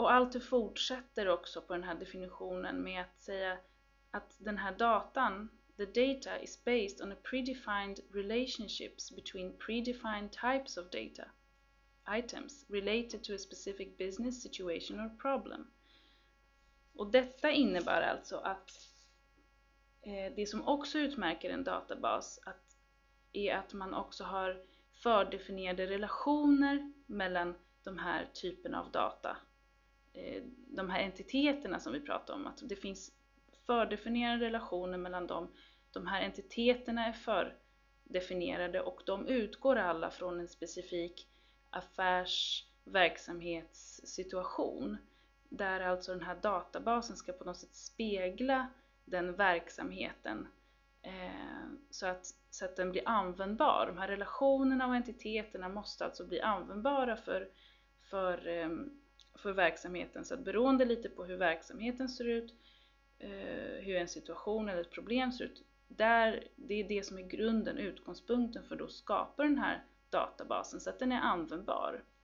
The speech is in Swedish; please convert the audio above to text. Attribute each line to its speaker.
Speaker 1: Och Alter fortsätter också på den här definitionen med att säga att den här datan, the data is based on a predefined relationships between predefined types of data items related to a specific business situation or problem. Och detta innebär alltså att det som också utmärker en databas är att man också har fördefinierade relationer mellan de här typerna av data. De här entiteterna som vi pratar om, att det finns fördefinierade relationer mellan dem. De här entiteterna är fördefinierade och de utgår alla från en specifik affärsverksamhetssituation. Där alltså den här databasen ska på något sätt spegla den verksamheten så att den blir användbar. De här relationerna och entiteterna måste alltså bli användbara för verksamheten. Så att beroende lite på hur verksamheten ser ut, hur en situation eller ett problem ser ut, det är det som är grunden, utgångspunkten för att skapa den här databasen så att den är användbar.